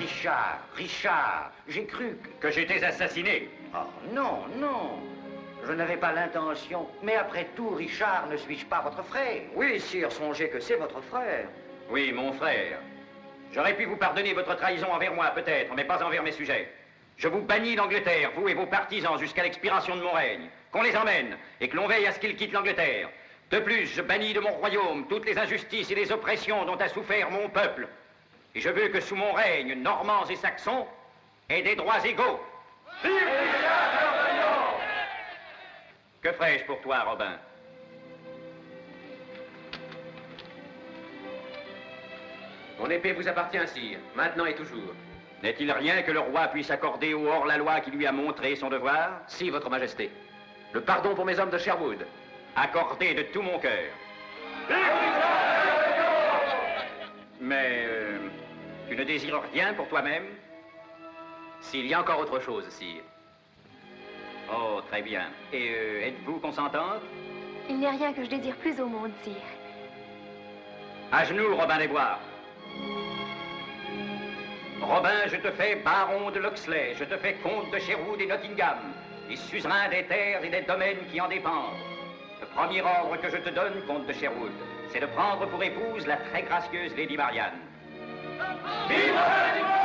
Richard, Richard, j'ai cru Que j'étais assassiné. Oh, non, non. Je n'avais pas l'intention. Mais après tout, Richard, ne suis-je pas votre frère? Oui, sire, songez que c'est votre frère. Oui, mon frère. J'aurais pu vous pardonner votre trahison envers moi, peut-être, mais pas envers mes sujets. Je vous bannis d'Angleterre, vous et vos partisans, jusqu'à l'expiration de mon règne. Qu'on les emmène et que l'on veille à ce qu'ils quittent l'Angleterre. De plus, je bannis de mon royaume toutes les injustices et les oppressions dont a souffert mon peuple. Et je veux que sous mon règne, Normands et Saxons aient des droits égaux. Que ferais-je pour toi, Robin? Mon épée vous appartient, sire, maintenant et toujours. N'est-il rien que le roi puisse accorder au hors-la-loi qui lui a montré son devoir? Si, votre majesté. Le pardon pour mes hommes de Sherwood. Accordé de tout mon cœur. Mais tu ne désires rien pour toi-même? S'il y a encore autre chose, sire. Oh, très bien. Et êtes-vous consentante? Il n'y a rien que je désire plus au monde, sire. À genoux, Robin des Bois. Robin, je te fais baron de Loxley, je te fais comte de Sherwood et Nottingham, et suzerain des terres et des domaines qui en dépendent. Le premier ordre que je te donne, comte de Sherwood, c'est de prendre pour épouse la très gracieuse Lady Marianne. Vive